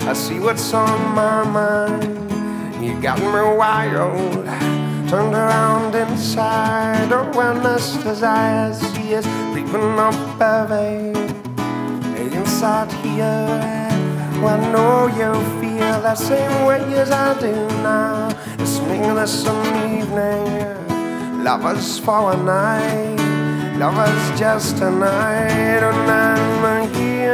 I see what's on my mind. You got me wild, turned around inside. Awareness desire, see us creeping up, baby. Inside here, I know you feel the same way as I do now. It's me this evening, lovers for a night, lovers just a night, and I'm here.